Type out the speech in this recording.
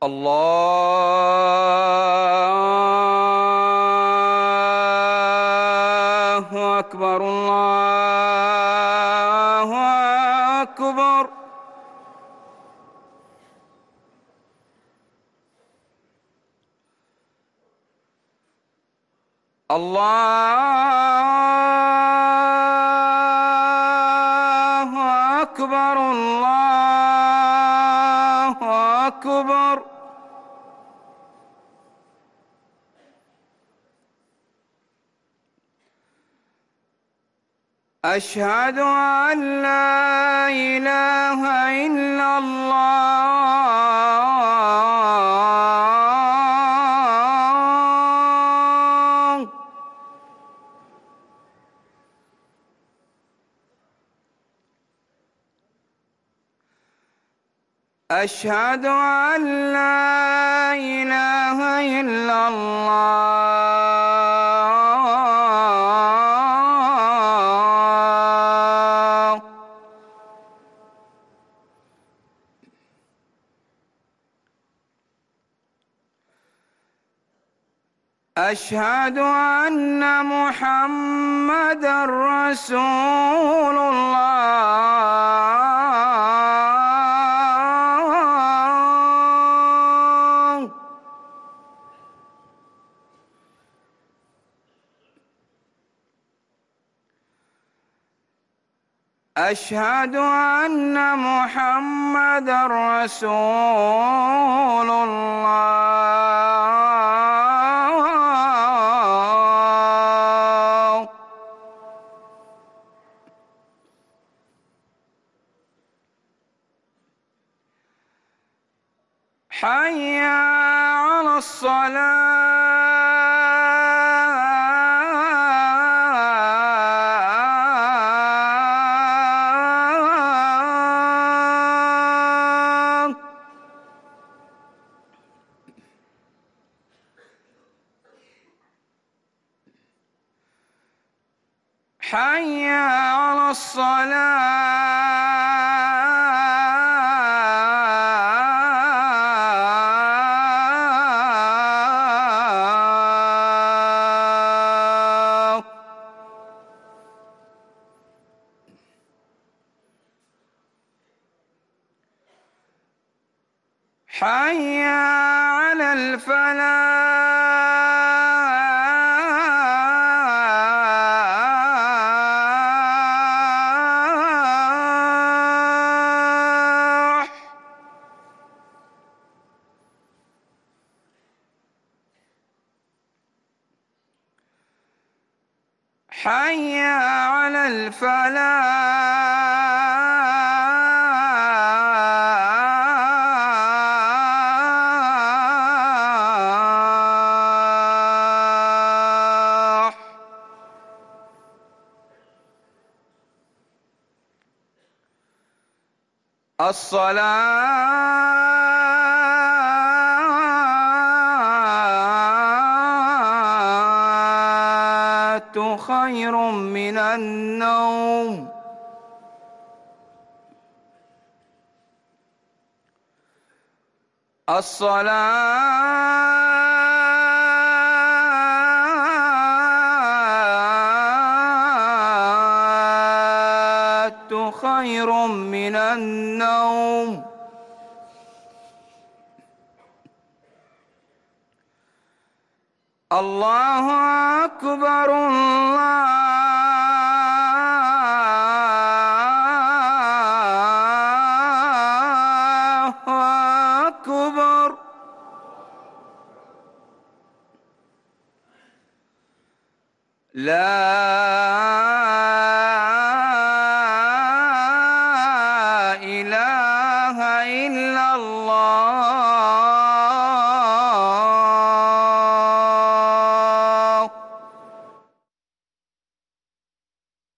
الله أكبر الله أكبر. الله أكبر الله أكبر. أشهد أن لا إله إلا الله. أشهد أن لا إله إلا الله. أشهد أن محمدًا رسول الله. أشهد أن محمدًا رسول الله. حي على الصلاة. حي على الصلاة. حي على الفلاح. حي على الفلاح. الصلاة خير من النوم. الصلاة خير من النوم. الله أكبر الله أكبر. لا إله إلا الله.